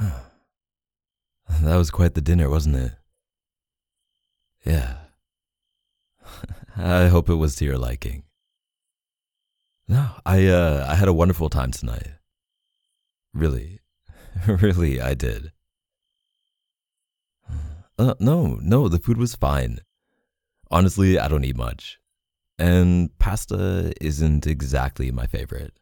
That was quite the dinner, wasn't it? Yeah. I hope it was to your liking. No, I had a wonderful time tonight. Really, really, I did. No, the food was fine. Honestly, I don't eat much. And pasta isn't exactly my favorite.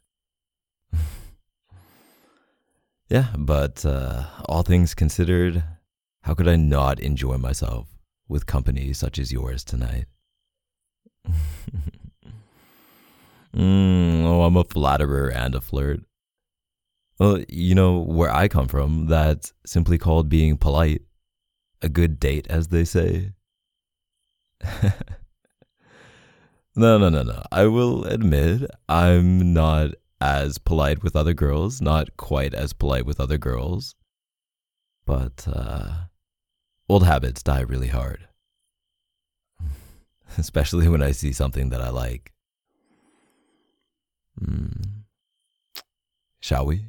Yeah, but all things considered, how could I not enjoy myself with company such as yours tonight? Oh, I'm a flatterer and a flirt. Well, where I come from, that's simply called being polite. A good date, as they say. No. I will admit I'm not as polite with other girls, not quite as polite with other girls, but old habits die really hard, especially when I see something that I like. Mm, shall we?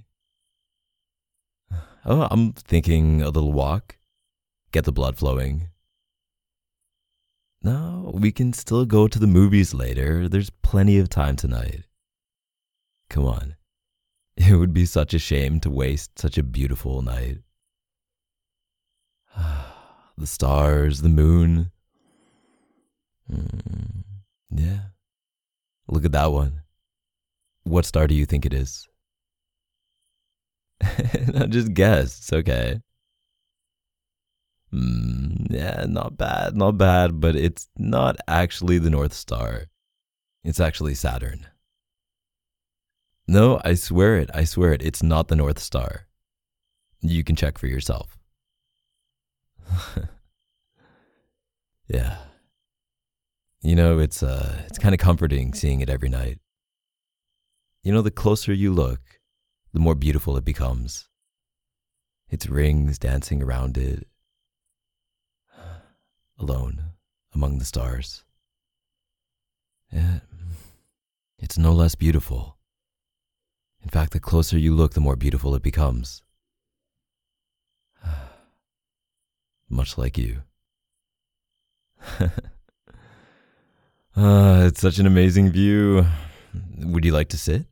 Oh, I'm thinking a little walk, get the blood flowing. No, we can still go to the movies later. There's plenty of time tonight. Come on. It would be such a shame to waste such a beautiful night. The stars, the moon. Mm, yeah. Look at that one. What star do you think it is? No, just guess. It's okay. Yeah, not bad, but it's not actually the North Star. It's actually Saturn. No, I swear it, it's not the North Star. You can check for yourself. Yeah. It's kind of comforting seeing it every night. The closer you look, the more beautiful it becomes. Its rings dancing around it, alone among the stars. Yeah, it's no less beautiful. In fact, the closer you look, the more beautiful it becomes. Much like you. It's such an amazing view. Would you like to sit?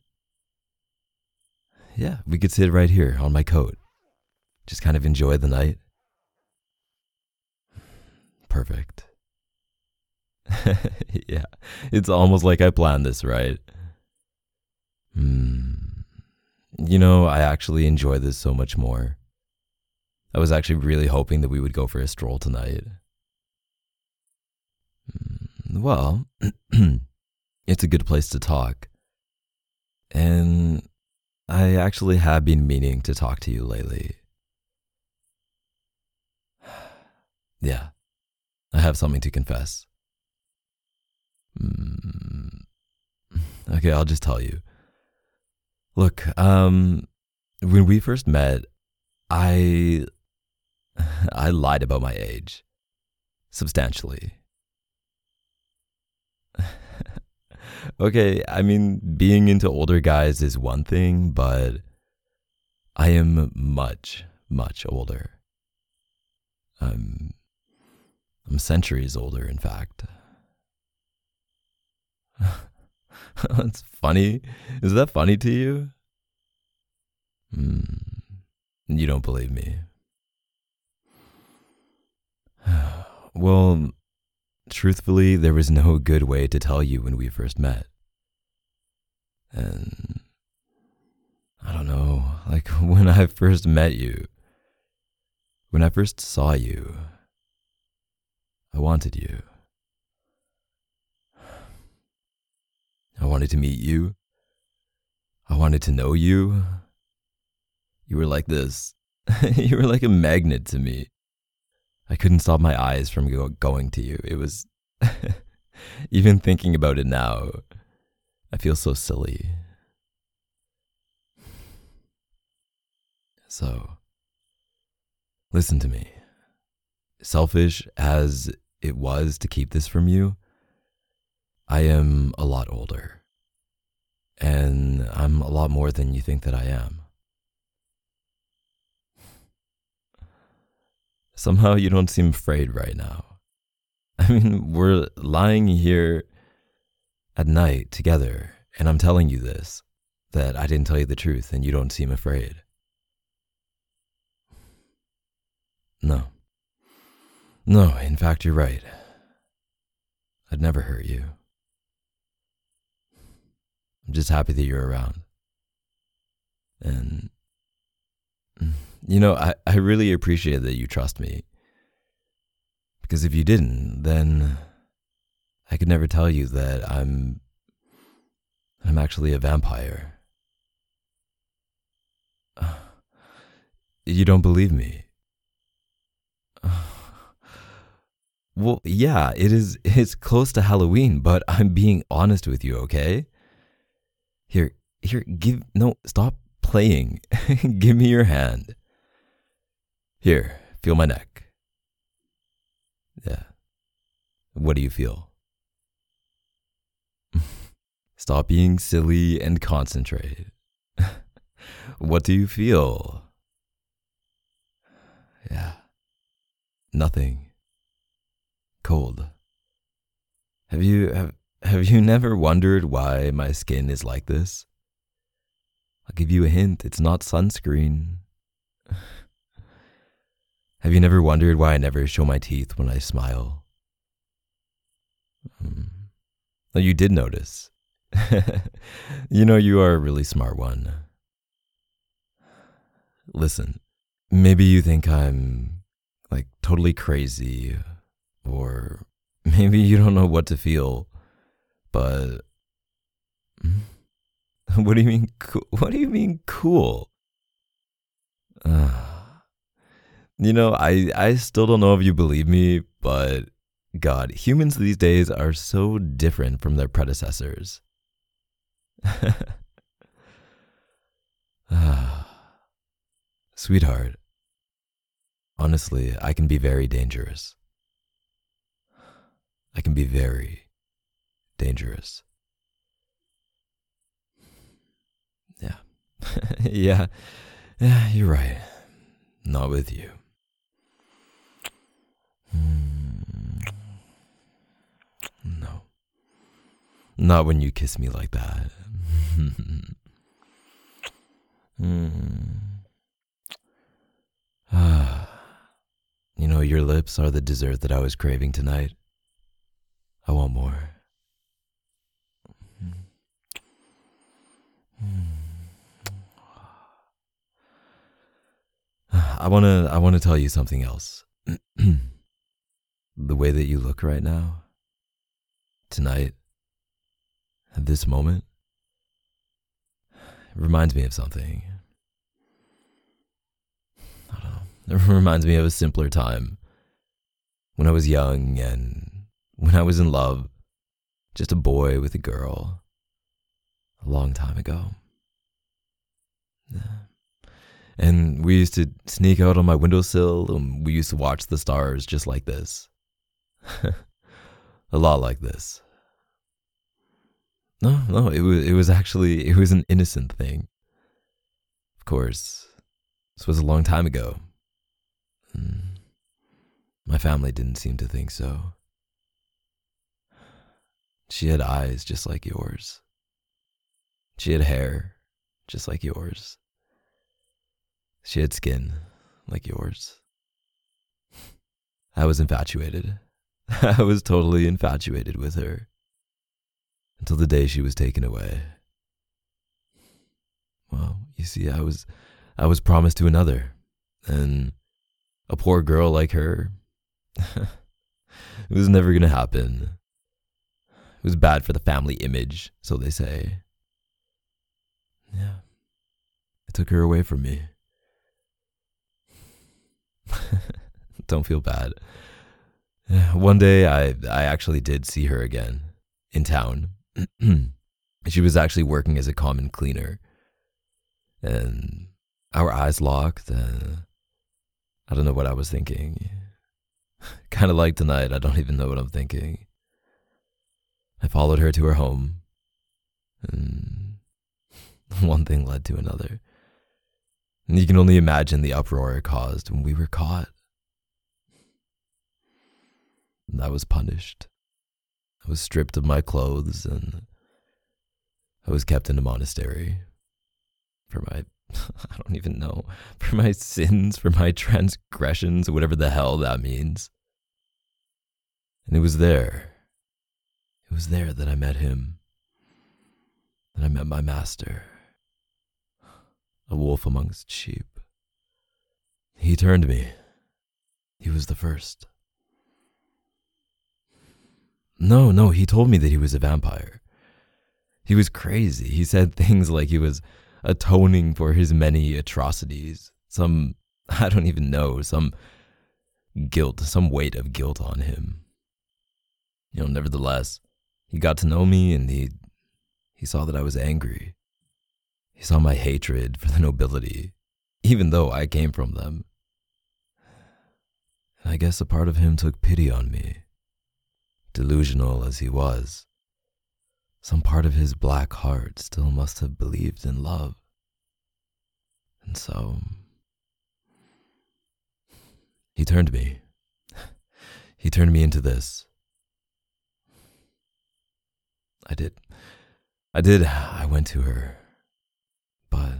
Yeah, we could sit right here on my coat. Just kind of enjoy the night. Perfect. Yeah, it's almost like I planned this, right? I actually enjoy this so much more. I was actually really hoping that we would go for a stroll tonight. Well, it's a good place to talk. And I actually have been meaning to talk to you lately. Yeah, I have something to confess. Okay, I'll just tell you. Look, when we first met, I I lied about my age substantially. Okay, I mean, being into older guys is one thing, but I am much, much older. I'm I'm centuries older, in fact. That's funny. Is that funny to you? Hmm. You don't believe me. Well, truthfully, there was no good way to tell you when we first met. And I don't know, like when I first met you, when I first saw you, I wanted you. I wanted to meet you. I wanted to know you. You were like this. You were like a magnet to me. I couldn't stop my eyes from going to you. It was. Even thinking about it now, I feel so silly. So, listen to me. Selfish as it was to keep this from you, I am a lot older. And I'm a lot more than you think that I am. Somehow you don't seem afraid right now. I mean, we're lying here at night together, and I'm telling you this, that I didn't tell you the truth, and you don't seem afraid. No. No, in fact, you're right. I'd never hurt you. I'm just happy that you're around. And, I really appreciate that you trust me. Because if you didn't, then I could never tell you that I'm actually a vampire. You don't believe me? Well, yeah, it's close to Halloween, but I'm being honest with you, okay? Here, stop playing. Give me your hand. Here, feel my neck. Yeah. What do you feel? Stop being silly and concentrate. What do you feel? Yeah. Nothing. Cold. Have you never wondered why my skin is like this? I'll give you a hint. It's not sunscreen. Have you never wondered why I never show my teeth when I smile? Oh, you did notice. You are a really smart one. Listen, maybe you think I'm like totally crazy, or maybe you don't know what to feel, but what do you mean? What do you mean cool? I still don't know if you believe me, but God, humans these days are so different from their predecessors. Sweetheart, honestly, I can be very dangerous. I can be very dangerous. Yeah. Yeah, you're right. Not with you. No. Not when you kiss me like that. Your lips are the dessert that I was craving tonight. I want more. I want to tell you something else. The way that you look right now, tonight, at this moment, it reminds me of something. I don't know. It reminds me of a simpler time, when I was young and when I was in love, just a boy with a girl, a long time ago. And we used to sneak out on my windowsill and we used to watch the stars just like this. A lot like this. No, it was an innocent thing. Of course, this was a long time ago. My family didn't seem to think so. She had eyes just like yours. She had hair just like yours. She had skin like yours. I was infatuated. I was totally infatuated with her. Until the day she was taken away. Well, you see, I was promised to another. And a poor girl like her, it was never going to happen. It was bad for the family image, so they say. Yeah. It took her away from me. Don't feel bad. One day I actually did see her again in town. She was actually working as a common cleaner. And our eyes locked. I don't know what I was thinking. Kind of like tonight, I don't even know what I'm thinking. I followed her to her home. And one thing led to another. And you can only imagine the uproar it caused when we were caught. And I was punished. I was stripped of my clothes and I was kept in a monastery for my, I don't even know, for my sins, for my transgressions, whatever the hell that means. And it was there that I met him, that I met my master, a wolf amongst sheep. He turned me. He was the first. No, he told me that he was a vampire. He was crazy. He said things like he was atoning for his many atrocities. I don't even know, some guilt, some weight of guilt on him. Nevertheless, he got to know me and he saw that I was angry. He saw my hatred for the nobility, even though I came from them. And I guess a part of him took pity on me. Delusional as he was, some part of his black heart still must have believed in love. And so, he turned me. He turned me into this. I did. I went to her. But,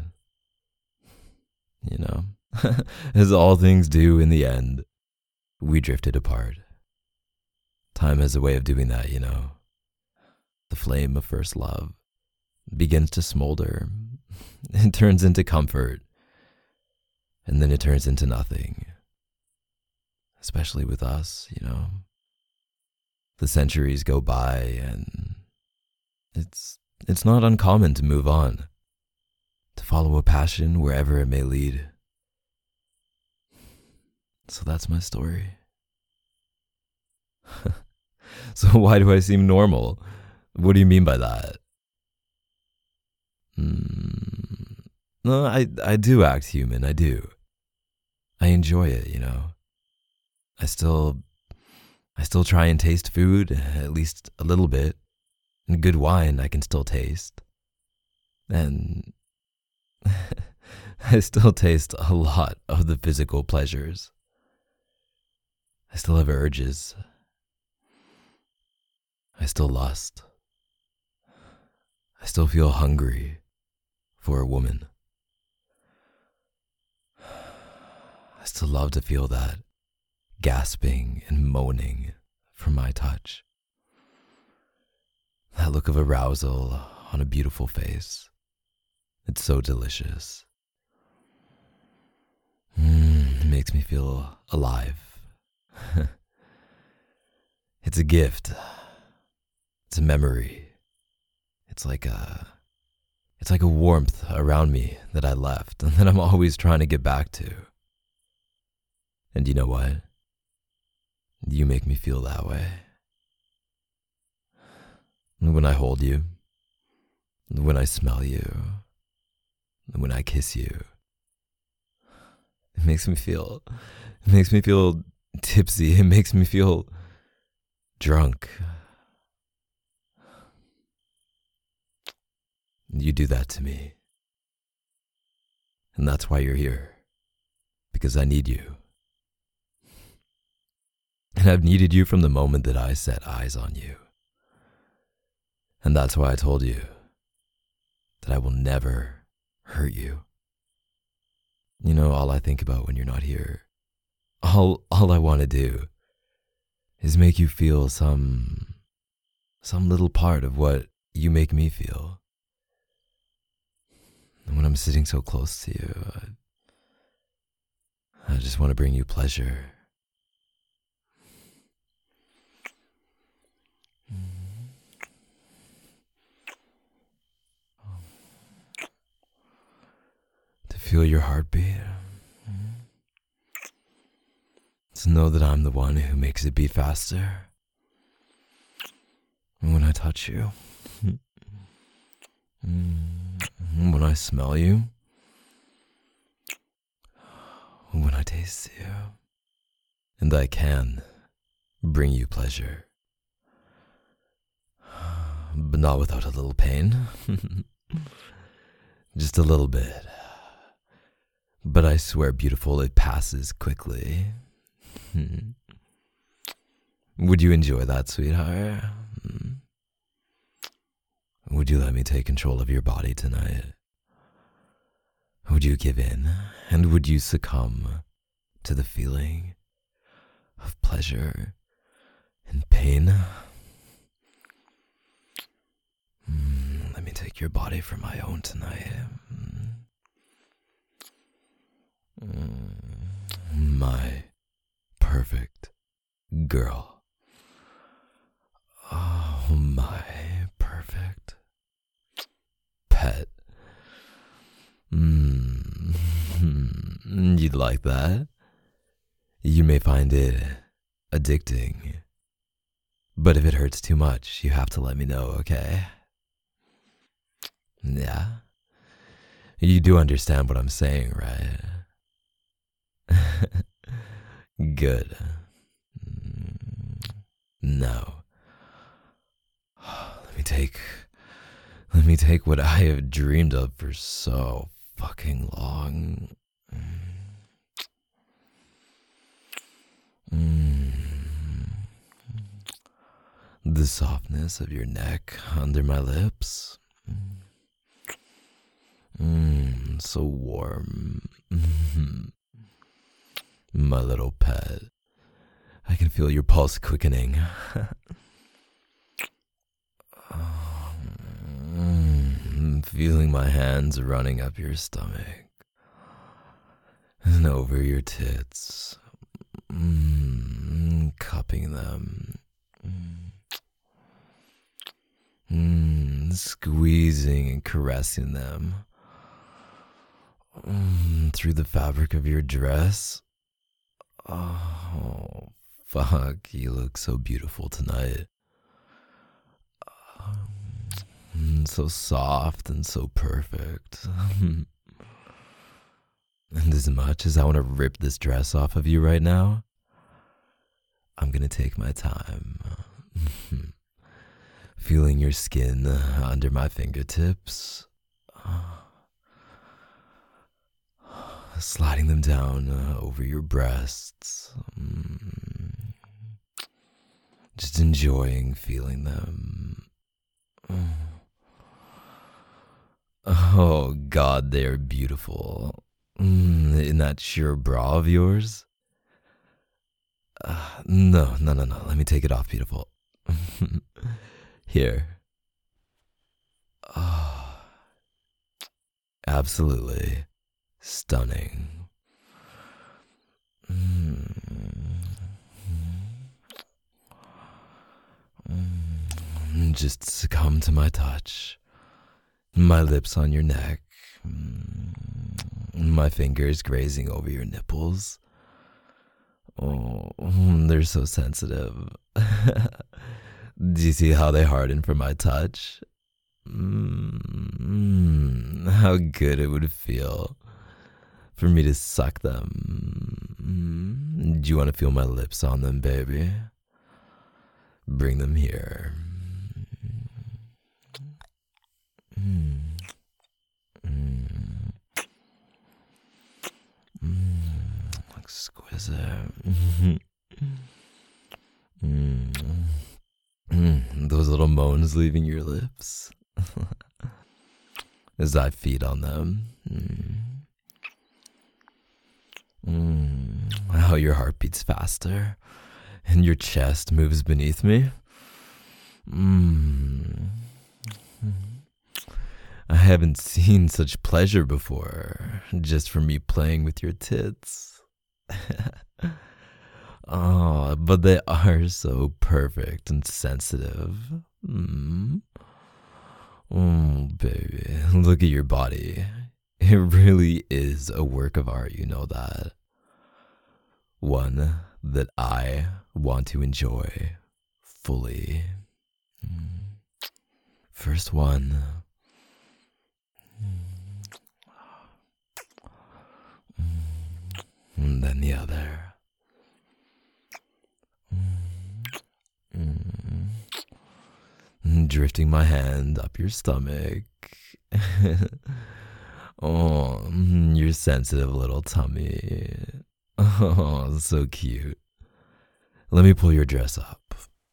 as all things do in the end, we drifted apart. Time has a way of doing that, The flame of first love begins to smolder. It turns into comfort. And then it turns into nothing. Especially with us, The centuries go by and it's not uncommon to move on. To follow a passion wherever it may lead. So that's my story. So why do I seem normal? What do you mean by that? No, I do act human, I do. I enjoy it, I still try and taste food, at least a little bit. And good wine I can still taste. And I still taste a lot of the physical pleasures. I still have urges. I still lust. I still feel hungry for a woman. I still love to feel that gasping and moaning from my touch. That look of arousal on a beautiful face. It's so delicious. It makes me feel alive. It's a gift. It's a memory. It's like a warmth around me that I left and that I'm always trying to get back to. And you know what? You make me feel that way. When I hold you, when I smell you, when I kiss you, it makes me feel tipsy. It makes me feel drunk. You do that to me. And that's why you're here. Because I need you. And I've needed you from the moment that I set eyes on you. And that's why I told you that I will never hurt you. All I think about when you're not here, all I want to do is make you feel some little part of what you make me feel. And when I'm sitting so close to you, I just want to bring you pleasure. To feel your heartbeat. To know that I'm the one who makes it beat faster. And when I touch you. When I smell you. When I taste you. And I can bring you pleasure. But not without a little pain. Just a little bit. But I swear, beautiful, it passes quickly. Would you enjoy that, sweetheart? Would you let me take control of your body tonight? Would you give in, and would you succumb to the feeling of pleasure and pain? Let me take your body for my own tonight. My perfect girl. Oh, my perfect pet. You'd like that? You may find it addicting. But if it hurts too much, you have to let me know, okay? Yeah? You do understand what I'm saying, right? Good. Now, let me take what I have dreamed of for so fucking long. The softness of your neck under my lips. So warm. My little pet. I can feel your pulse quickening. Feeling my hands running up your stomach and over your tits, cupping them, squeezing and caressing them through the fabric of your dress. Oh, fuck, you look so beautiful tonight. So soft and so perfect. And as much as I want to rip this dress off of you right now, I'm gonna take my time. Feeling your skin under my fingertips. Sliding them down over your breasts. Just enjoying feeling them. Oh God, they are beautiful. In that sheer bra of yours? No. Let me take it off, beautiful. Here. Oh, absolutely stunning. Just succumb to my touch. My lips on your neck. My fingers grazing over your nipples. Oh, they're so sensitive. Do you see how they harden for my touch? How good it would feel for me to suck them. Do you want to feel my lips on them, baby? Bring them here. Exquisite. Those little moans leaving your lips as I feed on them. How your heart beats faster and your chest moves beneath me. I haven't seen such pleasure before, just from me playing with your tits. Oh, but they are so perfect and sensitive. Oh, baby, look at your body. It really is a work of art, you know that. One that I want to enjoy fully. First one. And then the other. Drifting my hand up your stomach. Oh, your sensitive little tummy. Oh, so cute. Let me pull your dress up.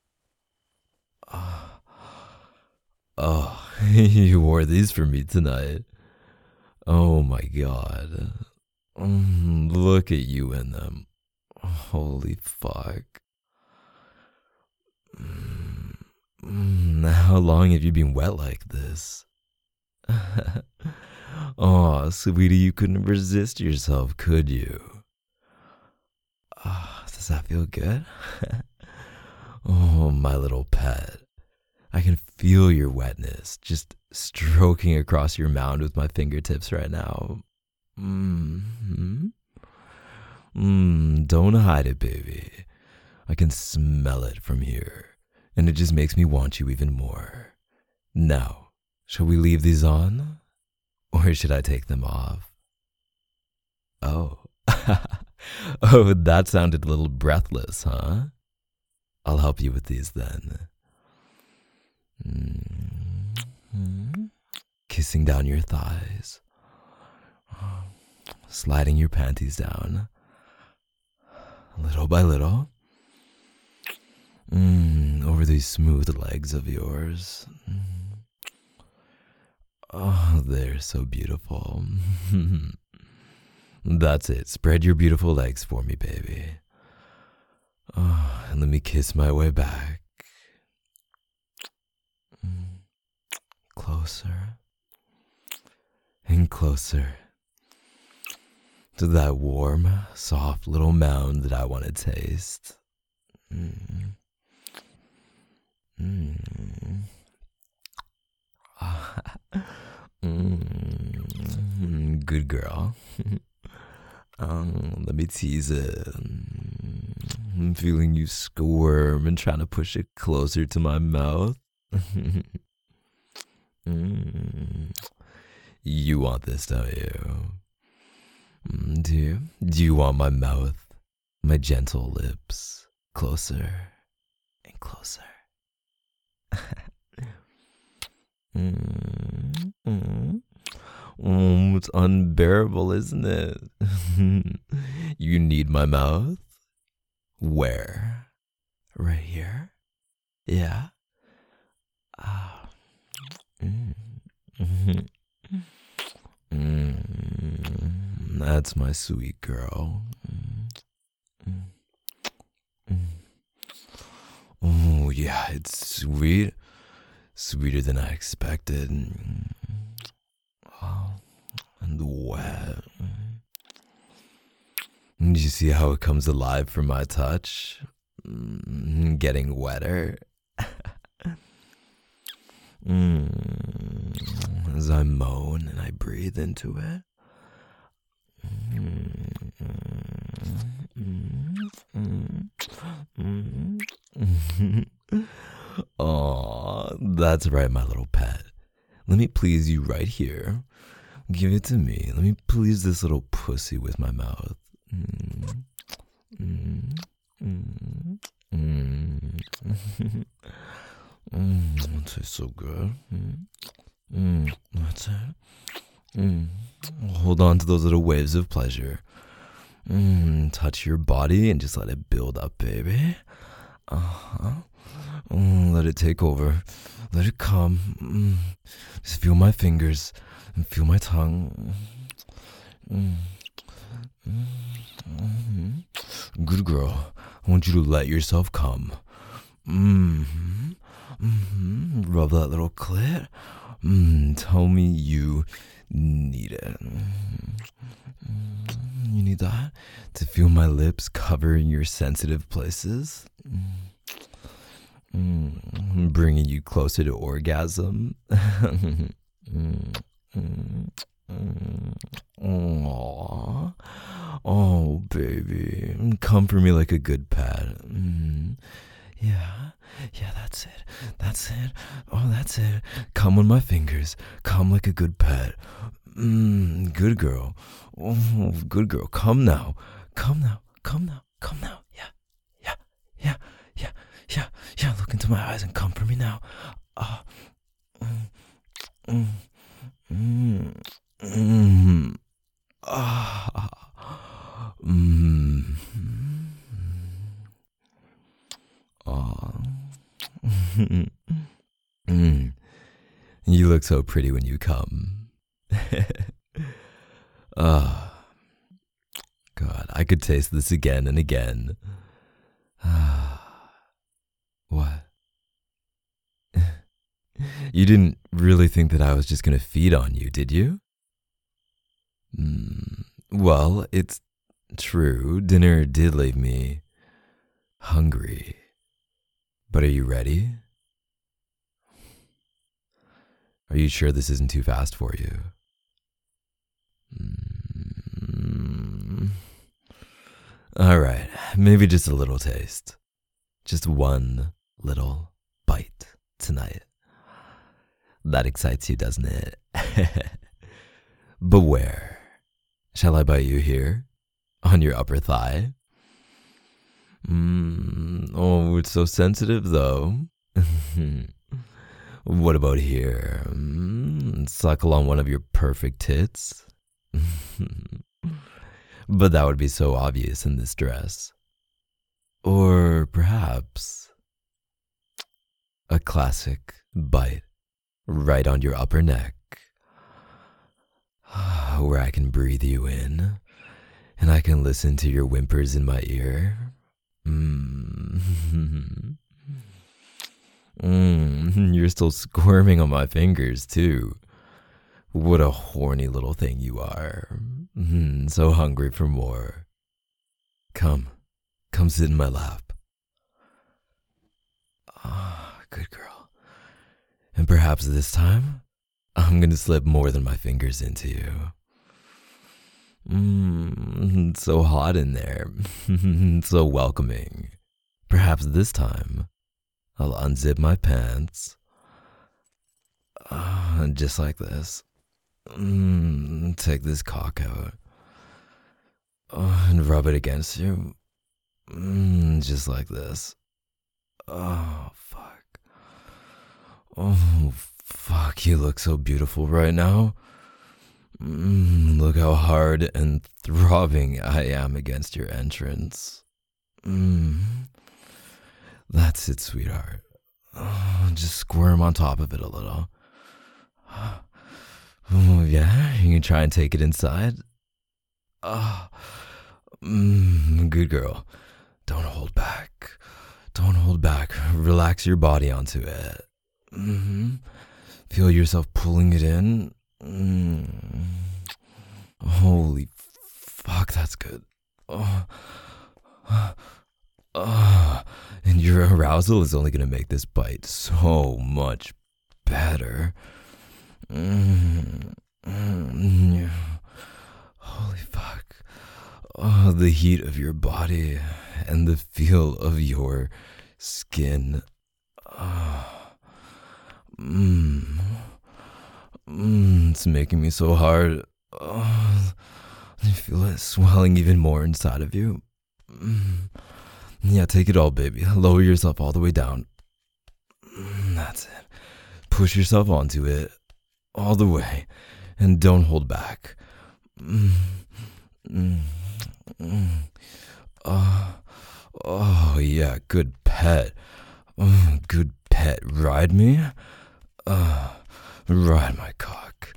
Ah, oh, you wore these for me tonight. Oh my god. Look at you in them. Holy fuck. How long have you been wet like this? Oh, sweetie, you couldn't resist yourself, could you? Does that feel good? Oh, my little pet. I can feel your wetness just stroking across your mound with my fingertips right now. Don't hide it, baby. I can smell it from here, and it just makes me want you even more. Now, shall we leave these on? Or should I take them off? Oh. Oh, that sounded a little breathless, huh? I'll help you with these then. Kissing down your thighs. Sliding your panties down. Little by little. Over these smooth legs of yours. Oh, they're so beautiful. That's it. Spread your beautiful legs for me, baby. Oh, and let me kiss my way back. Closer. And closer. To that warm, soft little mound that I want to taste. Good girl. Let me tease it. I'm feeling you squirm and trying to push it closer to my mouth. You want this, don't you? Do you? Do you want my mouth, my gentle lips, closer and closer? It's unbearable, isn't it? You need my mouth? Where? Right here? Yeah? That's my sweet girl. Oh, yeah, it's sweet. Sweeter than I expected. Oh, and wet. Did you see how it comes alive from my touch? Getting wetter. As I moan and I breathe into it. Aw, that's right, my little pet. Let me please you right here. Give it to me. Let me please this little pussy with my mouth. It tastes so good. That's it. Hold on to those little waves of pleasure. Touch your body and just let it build up, baby. Let it take over. Let it come. Just feel my fingers and feel my tongue. Good girl. I want you to let yourself come. Rub that little clit. Tell me you need it. You need that to feel my lips covering your sensitive places. Bringing you closer to orgasm. Aww. Oh, baby. Come for me like a good pet. Yeah, that's it. That's it. Oh, that's it. Come on my fingers. Come like a good pet. Good girl. Oh, good girl. Come now. Come now. Come now. Come now. Yeah. Look into my eyes and come for me now. Mm, you look so pretty when you come. Ah, God, I could taste this again and again. What? You didn't really think that I was just gonna feed on you, did you? Well, it's true. Dinner did leave me hungry. But are you ready? Are you sure this isn't too fast for you? All right, maybe just a little taste. Just one little bite tonight. That excites you, doesn't it? But where? Shall I bite you here? On your upper thigh? Oh, it's so sensitive though. What about here? Suckle on one of your perfect tits? But that would be so obvious in this dress. Or perhaps a classic bite right on your upper neck, where I can breathe you in and I can listen to your whimpers in my ear. You're still squirming on my fingers, too. What a horny little thing you are. So hungry for more. Come sit in my lap. Ah, good girl. And perhaps this time, I'm gonna slip more than my fingers into you. It's so hot in there. So welcoming. Perhaps this time, I'll unzip my pants. Just like this. Take this cock out. And rub it against you. Just like this. Oh, fuck. Oh, fuck, you look so beautiful right now. Look how hard and throbbing I am against your entrance. That's it, sweetheart. Just squirm on top of it a little. Oh, yeah, you can try and take it inside. Good girl. Don't hold back. Don't hold back. Relax your body onto it. Feel yourself pulling it in. Holy fuck, that's good. And your arousal is only going to make this bite so much better. Holy fuck. Oh, the heat of your body and the feel of your skin. It's making me so hard. I feel it swelling even more inside of you. Yeah, take it all, baby. Lower yourself all the way down. That's it. Push yourself onto it all the way and don't hold back. Oh, yeah, good pet. Good pet. Ride me? Ride my cock.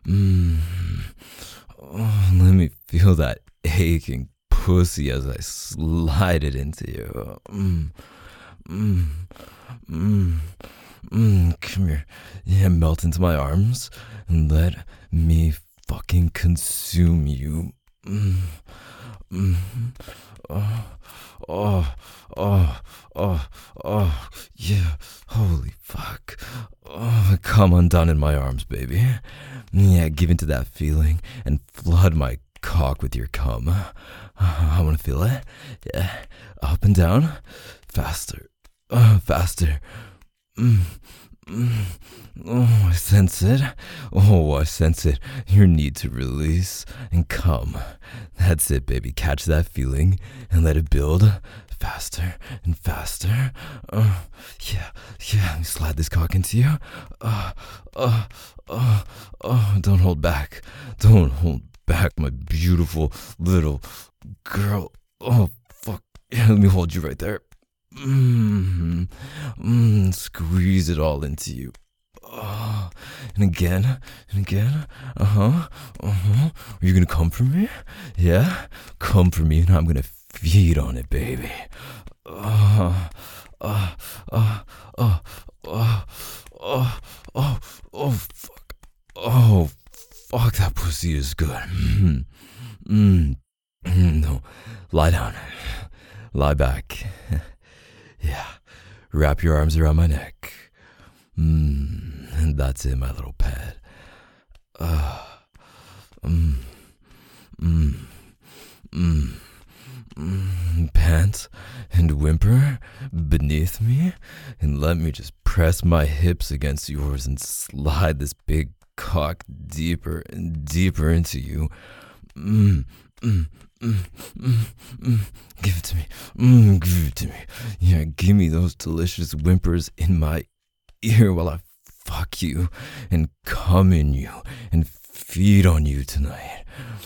Let me feel that aching pussy as I slide it into you. Come here. Yeah, melt into my arms and let me fucking consume you. Yeah, holy fuck. Come undone in my arms, baby. Yeah, give into that feeling and flood my cock with your cum. I wanna feel it. Yeah, up and down. Faster. Faster. Oh, I sense it. Oh, I sense it. Your need to release and come. That's it, baby. Catch that feeling and let it build. Faster and faster. Yeah. Let me slide this cock into you. Don't hold back. Don't hold back, my beautiful little girl. Oh, fuck. Yeah, let me hold you right there. Squeeze it all into you. And again, and again. Are you gonna come for me? Yeah? Come for me, and I'm gonna feed on it, baby. Uh, uh, uh, uh, uh, uh, fuck. Oh, fuck, that pussy is good. No, lie down. Lie back. Yeah, wrap your arms around my neck. And that's it, my little pet. Uh, mm, mm, mm, Pant and whimper beneath me, and let me just press my hips against yours and slide this big cock deeper and deeper into you. Mm, mm, mm, mm, mm. Give it to me. Give it to me. Yeah, give me those delicious whimpers in my ear while I fuck you and come in you and feed on you tonight.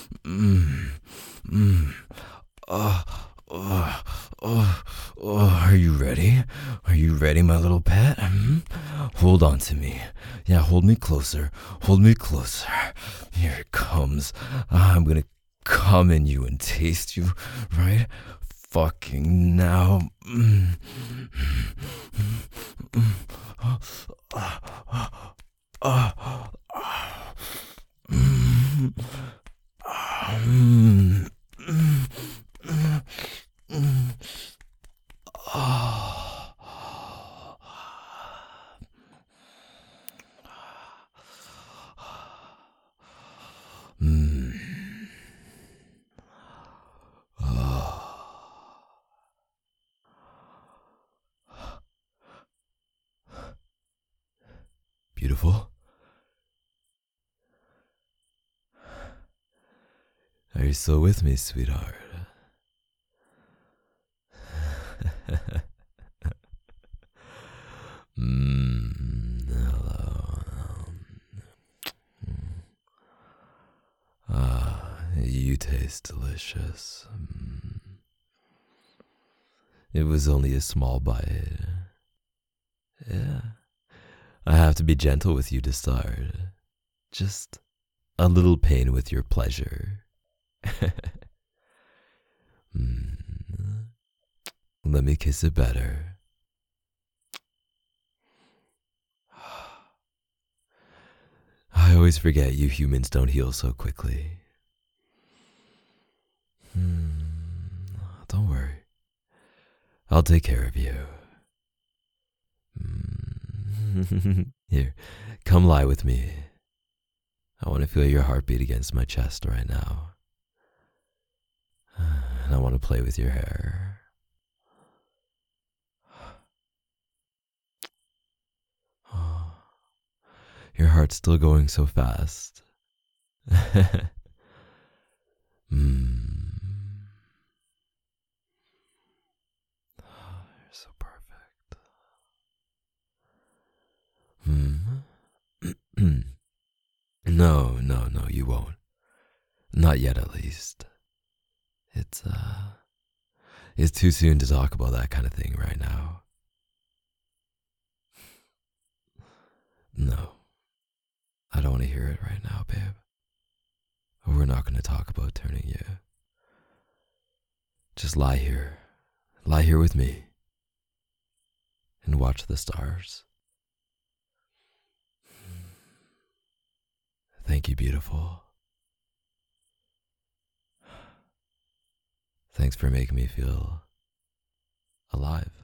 Are you ready? Are you ready, my little pet? Hold on to me. Yeah, hold me closer. Hold me closer. Here it comes. I'm gonna come in you and taste you, right? Fucking now. Beautiful. Are you still with me, sweetheart? Hello. You taste delicious. It was only a small bite. Yeah. I have to be gentle with you to start. Just a little pain with your pleasure. Let me kiss it better. I always forget you humans don't heal so quickly. Don't worry. I'll take care of you. Here, come lie with me. I want to feel your heartbeat against my chest right now. And I want to play with your hair. Your heart's still going so fast. You're so perfect. No, you won't. Not yet, at least. It's too soon to talk about that kind of thing right now. No, I don't want to hear it right now, babe. We're not going to talk about turning you. Just lie here with me, and watch the stars. Thank you, beautiful. Thanks for making me feel alive.